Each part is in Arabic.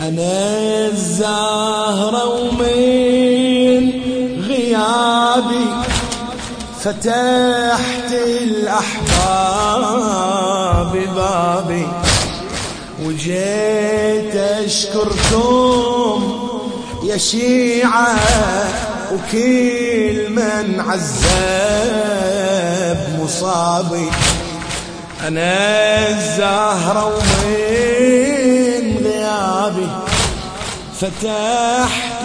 أنا الزهرة ومن غيابي فتحت الأحباب بابي، وجيت أشكركم يا شيعة وكل من عذب مصابي. أنا الزهرة ومن غيابي فتحت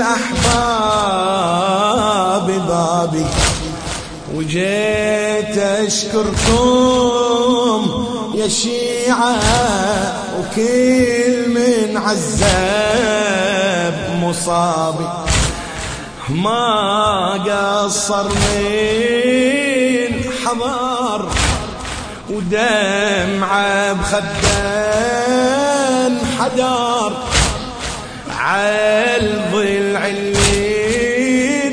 الأحباب بابي، وجيت أشكركم يا شيعة وكل من عذب مصابي. ما قصر من حضار ودمعة بخدان حدار، عالضلع الليل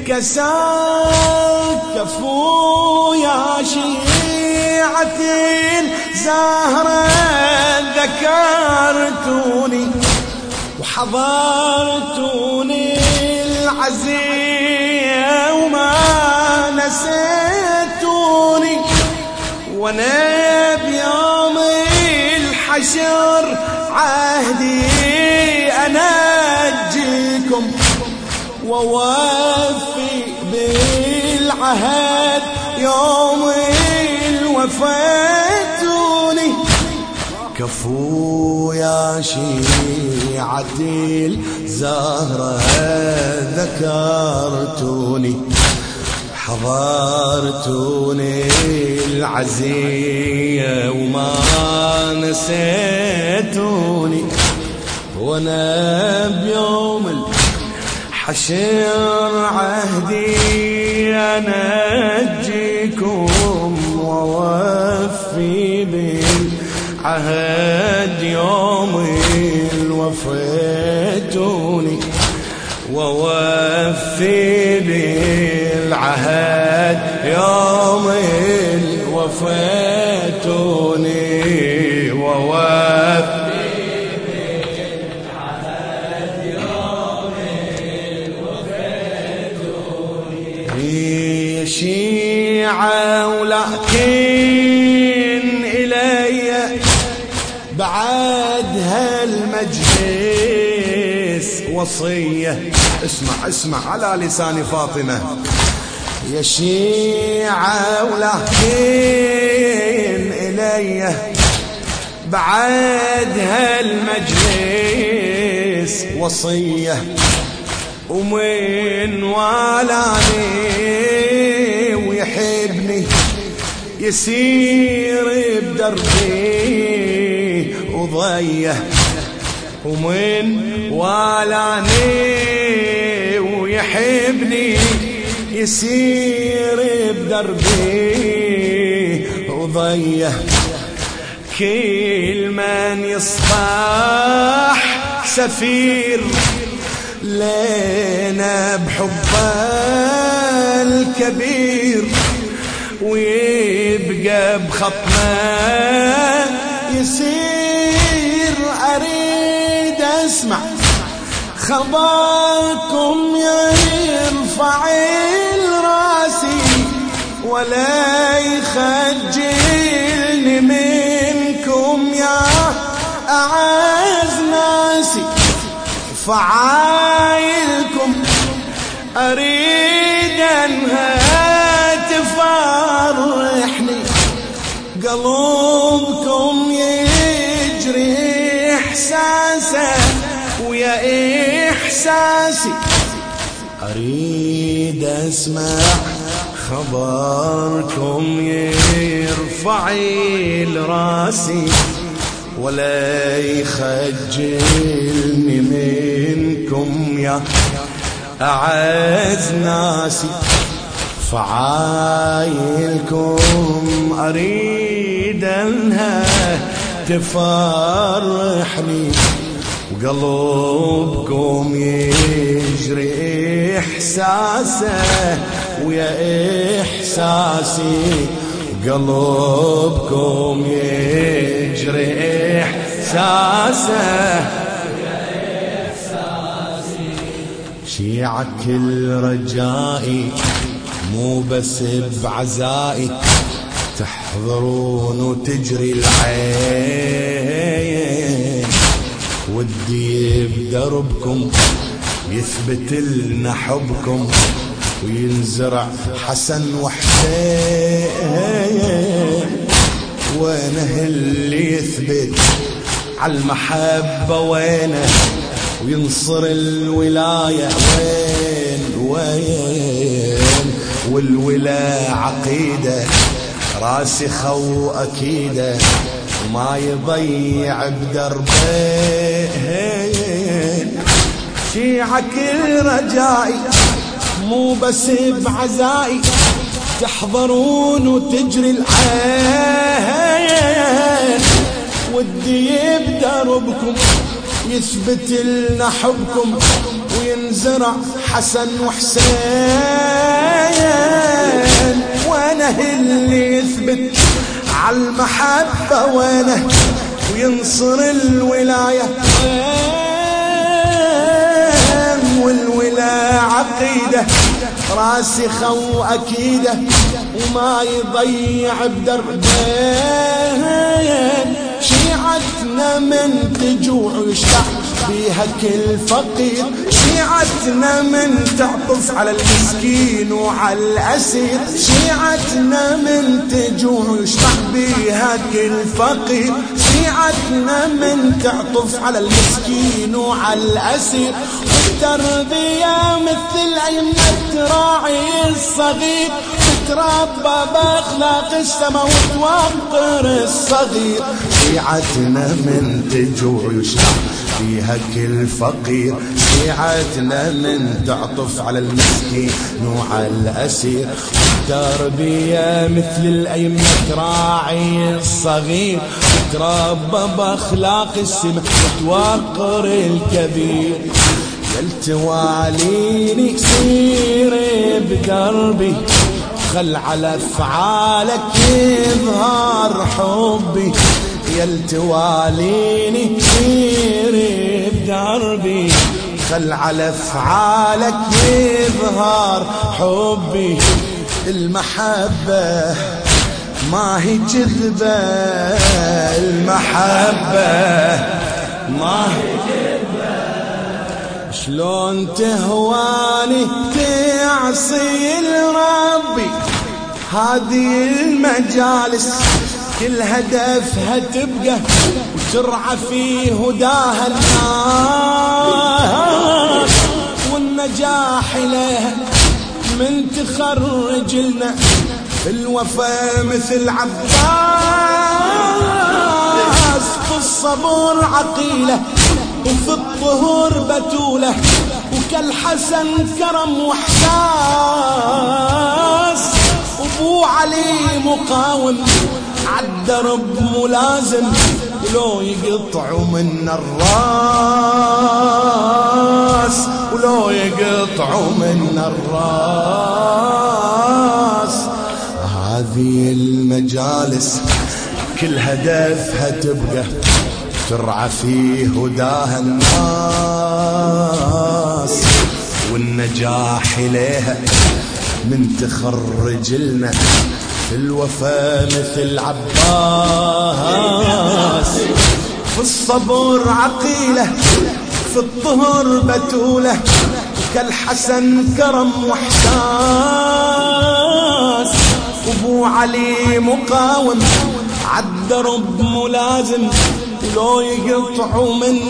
كسر كفو يا شيعة الزهرة ذكرتوني وحضرتوني العزية وما نسيتوني، وانا بيوم الحشر عهدي انا اجيكم ووفي بالعهد يوم الوفاتوني. كفو يا شيعة الزهرة ذكرتوني حضرتوني العزية وما نسيتوني، وانا بيوم الحشر عهدي انا اجيكم ووفي بالعهد يوم الوفاتوني، ووفي بالعهد يوم الوفاتوني، ووفي بالعهد يوم الوفاتوني. يا شيعة ولكن إلي بعد هالمجلس وصية، اسمع على لسان فاطمة. يا شيعة ولكن إلي بعد هالمجلس وصية، ومن والاني ويحبني يسير بدربي وضيه، ومن والاني ويحبني يسير بدربي وضيه، كل من يصبح سفير لنا بحبه الكبير، ويبقى بخطمه يسير. أريد أسمع خبركم يرفع راسي ولا يخجلني منكم يا أعز ناسي، فعايلكم أريد أنها تفرحني، قلوبكم يجري إحساسه ويا إحساسي. أريد أسمع خبركم يرفع راسي ولا يخجلني منكم يا أعز ناسي، فعايلكم أريد أنها تفرحني، وقلبكم يجري إحساسه ويا إحساسي، وقلبكم يجري إحساسه شيعة كل رجائي مو بس بعزائي، تحضرون وتجري العين، ودي بدربكم يثبت لنا حبكم، وينزرع حسن وحسين، وينه اللي يثبت عالمحبة وينه، وينصر الولاية وين والولا عقيدة راسخة وأكيدة، وما يضيع بدربه. شيعة كل رجائي مو بس بعزائي، تحضرون وتجري العين، ودي بدربكم يثبت لنا حبكم، وينزرع حسن وحسين، وينه اللي يثبت عالمحبة وينه، وينصر الولاية والولا عقيدة راسخة وأكيدة، وما يضيع بدربين. شيعتنا من تجوع ويشتاع بيها كل فقير، شيعتنا من تعطف على المسكين وعلى الأسير، شيعتنا من تجوع ويشتاع بيها كل فقير، شيعتنا من تعطف على المسكين وعلى الأسير، والتربية مثل أيمة راعي الصغير، تتربى بأخلاق السما وتوقر الصغير. شيعتنا من تجوع ويشتاع فيها كل فقير، شيعتنا من تعطف على المسكين وعلى الأسير، والتربية مثل الأيمة راعي الصغير، تتربى بأخلاق السما وتوقر الكبير. يلتواليني سيري بدربي، خل على أفعالك يظهر حبي، يلتواليني سيري بدربي، خل على أفعالك يظهر حبي. المحبة ما هي كذبة، المحبة ما هي كذبة، شلون تهواني تعصي ربي. هذه المجالس كل هدفها تبقى وترعى في هداها الناس، والنجاح لها من تخرج لنا الوفا مثل عباس، في الصبر عقيلة وفي الطهور بتولة، وكالحسن كرم وحساس، وابو علي مقاوم عالدرب ملازم، ولو يقطعوا من الراس، ولو يقطعوا من الراس. هذه المجالس كل هدفها تبقى ترعى في هداها الناس، والنجاح إليها من تخرج لنا الوفا مثل عباس، في الصبر عقيلة في الطهر بتولة، كالحسن كرم وحساس، وابو علي مقاوم عالدرب ملازم، ولو يقطعوا من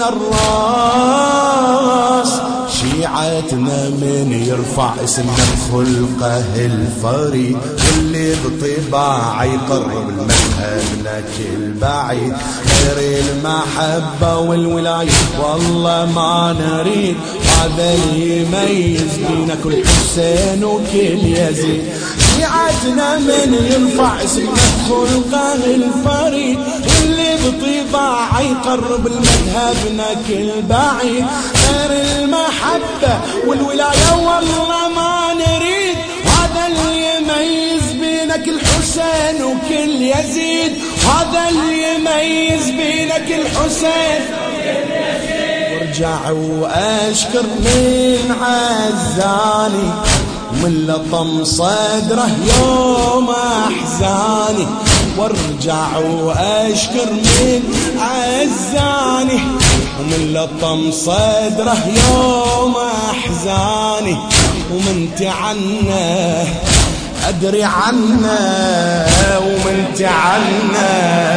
الراس. شيعتنا من يرفع اسمنا بخلقه الفريد، واللي بطباعه يقرب المذهبنا كل بعيد، غير المحبة والولاية والله ما نريد، هذا اللي يميز بينا كل حسين وكل يزيد. شيعتنا من يرفع اسمنا بخلقه الفريد، واللي بطباعه يقرب المذهبنا كل بعيد، غير المحبة والولاية والله ما نريد، هذا اللي يميز بينا كل حسين وكل يزيد، هذا اللي يميز بينا كل حسين. وارجع واشكر من عزاني ومن لطم صدره يوم احزاني. وارجع واشكر من عزاني ومن لطم صدره يوم احزاني. ومن تعنى ادري عنه ومن تعنى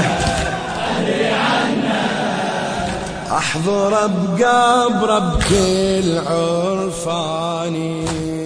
احضر بقبره بكل عرفاني.